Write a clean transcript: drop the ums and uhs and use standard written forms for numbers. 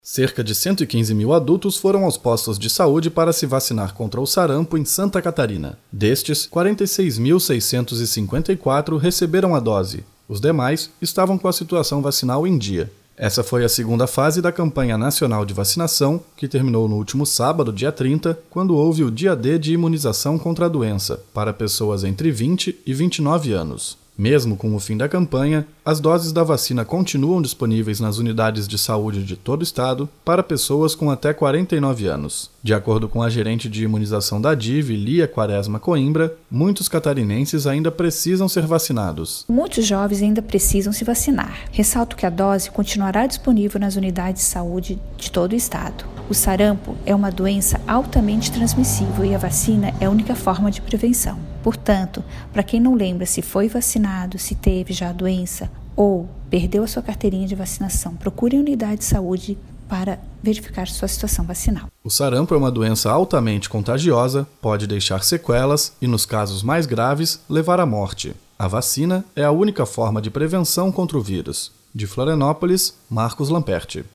Cerca de 115 mil adultos foram aos postos de saúde para se vacinar contra o sarampo em Santa Catarina. Destes, 46.654 receberam a dose. Os demais estavam com a situação vacinal em dia. Essa foi a segunda fase da campanha nacional de vacinação, que terminou no último sábado, dia 30, quando houve o dia D de imunização contra a doença, para pessoas entre 20 e 29 anos. Mesmo com o fim da campanha, as doses da vacina continuam disponíveis nas unidades de saúde de todo o estado para pessoas com até 49 anos. De acordo com a gerente de imunização da DIV, Lia Quaresma Coimbra, muitos catarinenses ainda precisam ser vacinados. Muitos jovens ainda precisam se vacinar. Ressalto que a dose continuará disponível nas unidades de saúde de todo o estado. O sarampo é uma doença altamente transmissível e a vacina é a única forma de prevenção. Portanto, para quem não lembra se foi vacinado, se teve já a doença ou perdeu a sua carteirinha de vacinação, procure a unidade de saúde para verificar sua situação vacinal. O sarampo é uma doença altamente contagiosa, pode deixar sequelas e, nos casos mais graves, levar à morte. A vacina é a única forma de prevenção contra o vírus. De Florianópolis, Marcos Lamperti.